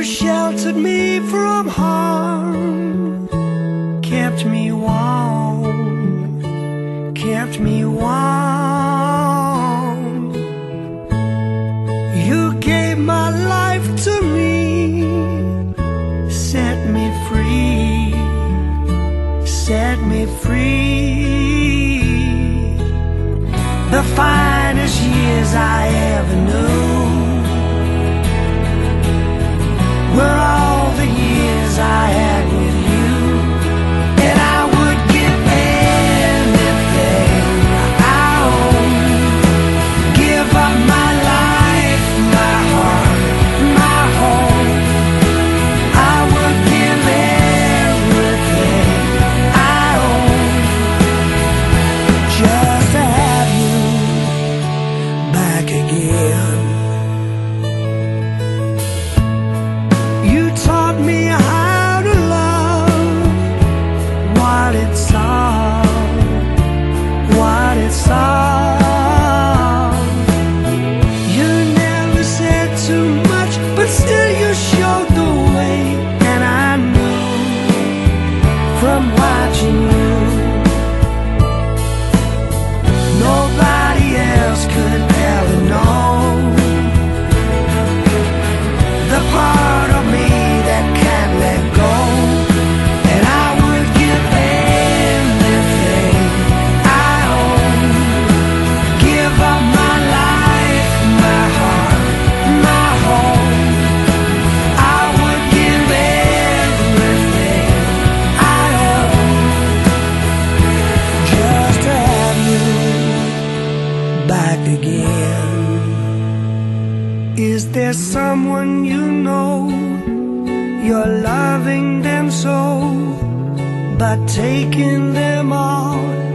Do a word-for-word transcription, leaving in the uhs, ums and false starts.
sheltered me from harm, kept me warm, kept me warm. You gave my life to me, set me free, set me free. The finest years I ever knew were all the years I had with you. And I would give anything I own, give up my life, my heart, my home. I would give everything I own just to have you back again. You taught me how to love, what it's all, what it's all. You never said too much, but still you showed the way. And I knew from watching you, nobody else could ever know the part of me that can't let go. And I would give anything I own, give up my life, my heart, my home. I would give everything I own just to have you back again. Is there someone you know, you're loving them so, but taking them all